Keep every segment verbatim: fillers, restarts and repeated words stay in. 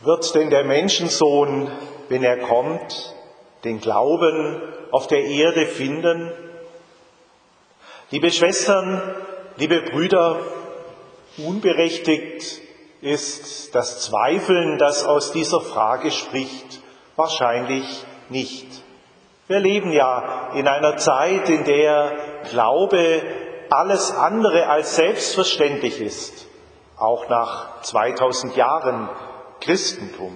Wird denn der Menschensohn, wenn er kommt, den Glauben auf der Erde finden? Liebe Schwestern, liebe Brüder, unberechtigt ist das Zweifeln, das aus dieser Frage spricht, wahrscheinlich nicht. Wir leben ja in einer Zeit, in der Glaube alles andere als selbstverständlich ist, auch nach zweitausend Jahren Christentum.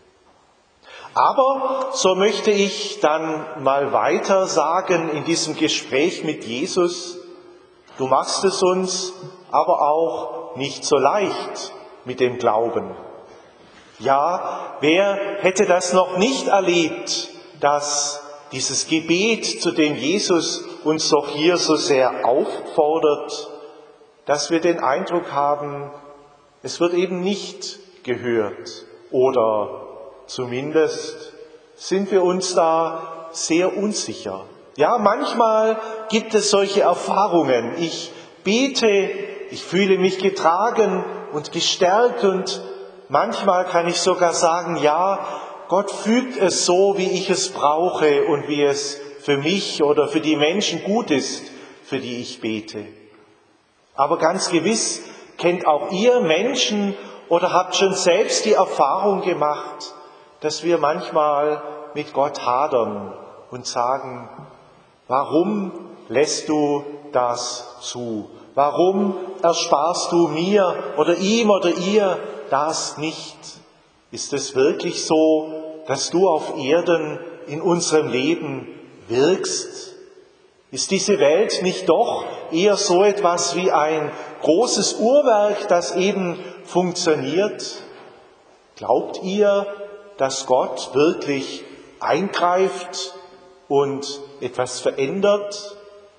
Aber so möchte ich dann mal weiter sagen in diesem Gespräch mit Jesus: Du machst es uns aber auch nicht so leicht mit dem Glauben. Ja, wer hätte das noch nicht erlebt, dass dieses Gebet, zu dem Jesus uns doch hier so sehr auffordert, dass wir den Eindruck haben, es wird eben nicht gehört, oder zumindest sind wir uns da sehr unsicher. Ja, manchmal gibt es solche Erfahrungen. Ich bete, ich fühle mich getragen und gestärkt und manchmal kann ich sogar sagen, ja, Gott fügt es so, wie ich es brauche und wie es für mich oder für die Menschen gut ist, für die ich bete. Aber ganz gewiss kennt auch ihr Menschen oder habt schon selbst die Erfahrung gemacht, dass wir manchmal mit Gott hadern und sagen: Warum lässt du das zu? Warum ersparst du mir oder ihm oder ihr das nicht? Ist es wirklich so, dass du auf Erden in unserem Leben wirkst? Ist diese Welt nicht doch eher so etwas wie ein großes Uhrwerk, das eben funktioniert? Glaubt ihr, dass Gott wirklich eingreift und etwas verändert?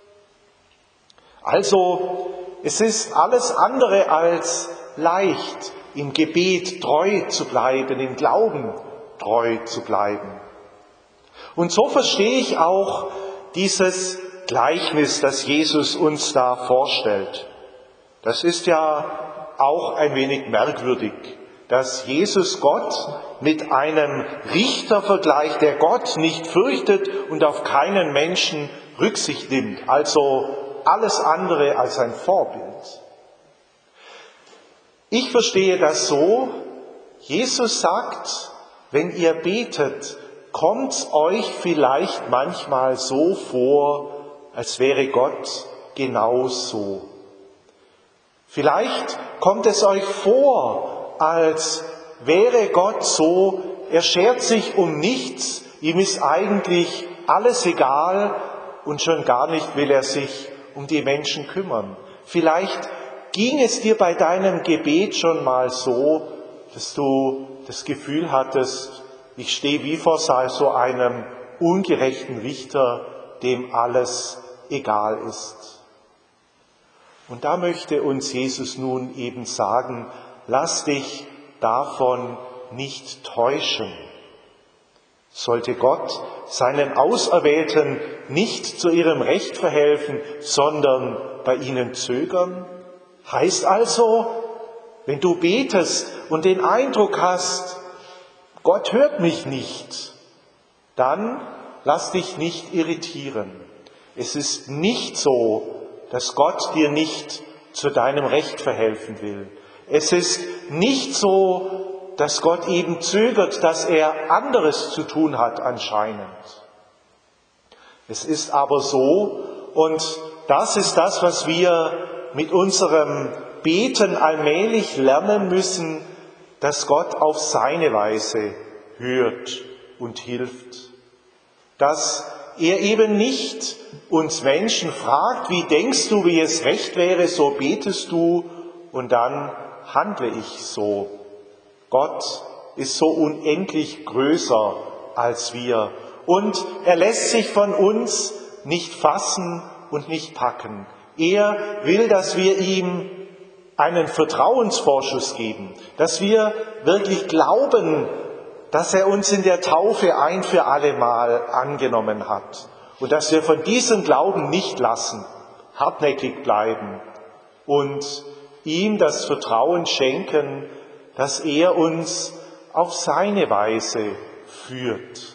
Also, es ist alles andere als leicht, im Gebet treu zu bleiben, im Glauben treu zu bleiben. Und so verstehe ich auch dieses Gleichnis, das Jesus uns da vorstellt. Das ist ja auch ein wenig merkwürdig, dass Jesus Gott mit einem Richter vergleicht, der Gott nicht fürchtet und auf keinen Menschen Rücksicht nimmt, also alles andere als ein Vorbild. Ich verstehe das so: Jesus sagt, wenn ihr betet, kommt euch vielleicht manchmal so vor, als wäre Gott genau so. Vielleicht kommt es euch vor, als wäre Gott so, er schert sich um nichts, ihm ist eigentlich alles egal und schon gar nicht will er sich um die Menschen kümmern. Vielleicht ging es dir bei deinem Gebet schon mal so, dass du das Gefühl hattest, ich stehe wie vor so einem ungerechten Richter, dem alles egal ist. Und da möchte uns Jesus nun eben sagen: Lass dich davon nicht täuschen. Sollte Gott seinen Auserwählten nicht zu ihrem Recht verhelfen, sondern bei ihnen zögern? Heißt also, wenn du betest und den Eindruck hast, Gott hört mich nicht, dann lass dich nicht irritieren. Es ist nicht so, dass Gott dir nicht zu deinem Recht verhelfen will. Es ist nicht so, dass Gott eben zögert, dass er anderes zu tun hat anscheinend. Es ist aber so, und das ist das, was wir mit unserem Beten allmählich lernen müssen, dass Gott auf seine Weise hört und hilft. Dass er eben nicht uns Menschen fragt: Wie denkst du, wie es recht wäre, so betest du und dann handle ich so. Gott ist so unendlich größer als wir und er lässt sich von uns nicht fassen und nicht packen. Er will, dass wir ihm einen Vertrauensvorschuss geben, dass wir wirklich glauben, dass er uns in der Taufe ein für alle Mal angenommen hat und dass wir von diesem Glauben nicht lassen, hartnäckig bleiben und ihm das Vertrauen schenken, dass er uns auf seine Weise führt.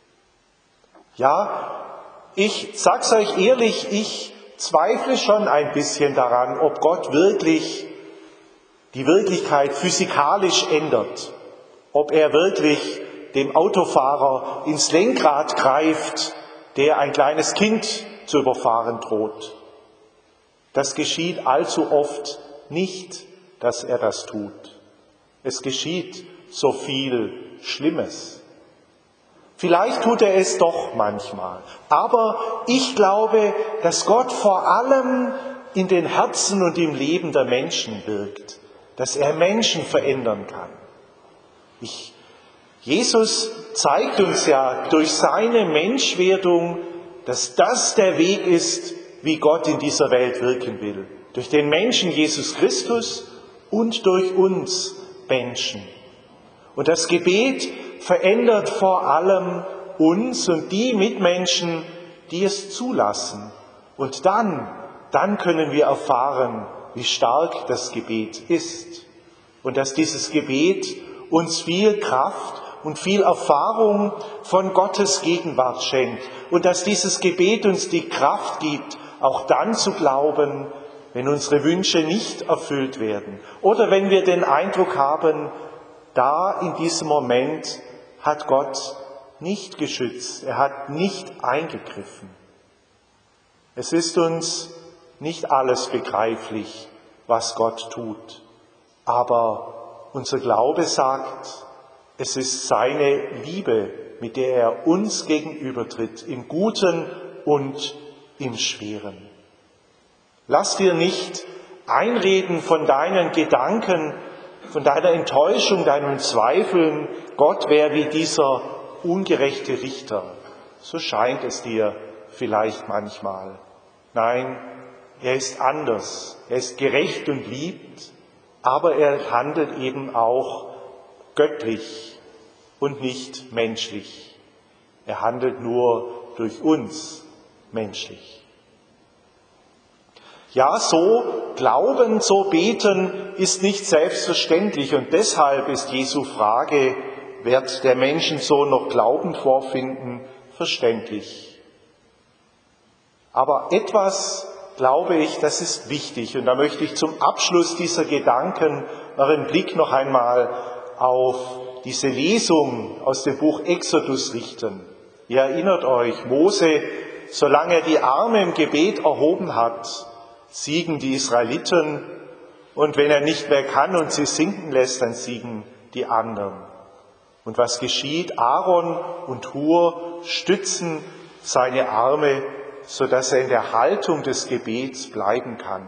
Ja, ich sag's euch ehrlich, ich zweifle schon ein bisschen daran, ob Gott wirklich die Wirklichkeit physikalisch ändert, ob er wirklich dem Autofahrer ins Lenkrad greift, der ein kleines Kind zu überfahren droht. Das geschieht allzu oft nicht, dass er das tut. Es geschieht so viel Schlimmes. Vielleicht tut er es doch manchmal. Aber ich glaube, dass Gott vor allem in den Herzen und im Leben der Menschen wirkt, dass er Menschen verändern kann. Ich, Jesus zeigt uns ja durch seine Menschwerdung, dass das der Weg ist, wie Gott in dieser Welt wirken will. Durch den Menschen Jesus Christus und durch uns Menschen. Und das Gebet verändert vor allem uns und die Mitmenschen, die es zulassen. Und dann, dann können wir erfahren, wie stark das Gebet ist. Und dass dieses Gebet uns viel Kraft und viel Erfahrung von Gottes Gegenwart schenkt. Und dass dieses Gebet uns die Kraft gibt, auch dann zu glauben, wenn unsere Wünsche nicht erfüllt werden. Oder wenn wir den Eindruck haben, da in diesem Moment hat Gott nicht geschützt, er hat nicht eingegriffen. Es ist uns nicht alles begreiflich, was Gott tut, aber unser Glaube sagt, es ist seine Liebe, mit der er uns gegenübertritt, im Guten und im Schweren. Lass dir nicht einreden von deinen Gedanken, von deiner Enttäuschung, deinen Zweifeln, Gott wäre wie dieser ungerechte Richter. So scheint es dir vielleicht manchmal. Nein, er ist anders. Er ist gerecht und liebt, aber er handelt eben auch göttlich und nicht menschlich. Er handelt nur durch uns menschlich. Ja, so glauben, so beten ist nicht selbstverständlich und deshalb ist Jesu Frage, wird der Menschensohn noch Glauben vorfinden, verständlich. Aber etwas, glaube ich, das ist wichtig und da möchte ich zum Abschluss dieser Gedanken euren Blick noch einmal auf diese Lesung aus dem Buch Exodus richten. Ihr erinnert euch, Mose, solange er die Arme im Gebet erhoben hat, siegen die Israeliten und wenn er nicht mehr kann und sie sinken lässt, dann siegen die anderen. Und was geschieht? Aaron und Hur stützen seine Arme, sodass er in der Haltung des Gebets bleiben kann.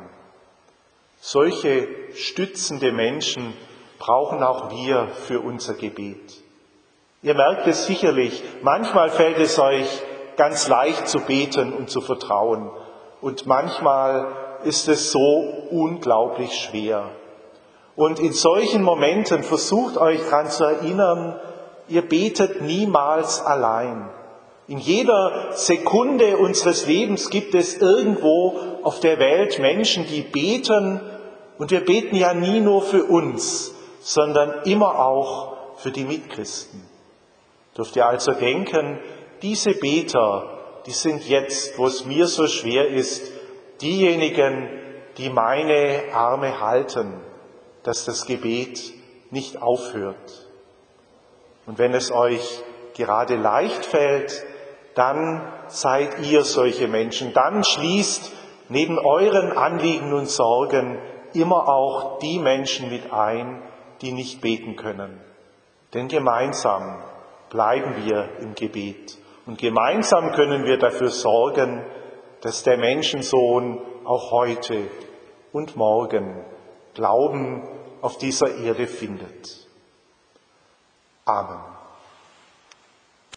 Solche stützende Menschen brauchen auch wir für unser Gebet. Ihr merkt es sicherlich, manchmal fällt es euch ganz leicht zu beten und zu vertrauen und manchmal ist es so unglaublich schwer. Und in solchen Momenten versucht euch daran zu erinnern, ihr betet niemals allein. In jeder Sekunde unseres Lebens gibt es irgendwo auf der Welt Menschen, die beten. Und wir beten ja nie nur für uns, sondern immer auch für die Mitchristen. Dürft ihr also denken, diese Beter, die sind jetzt, wo es mir so schwer ist, diejenigen, die meine Arme halten, dass das Gebet nicht aufhört. Und wenn es euch gerade leicht fällt, dann seid ihr solche Menschen. Dann schließt neben euren Anliegen und Sorgen immer auch die Menschen mit ein, die nicht beten können. Denn gemeinsam bleiben wir im Gebet. Und gemeinsam können wir dafür sorgen, dass der Menschensohn auch heute und morgen Glauben auf dieser Erde findet. Amen.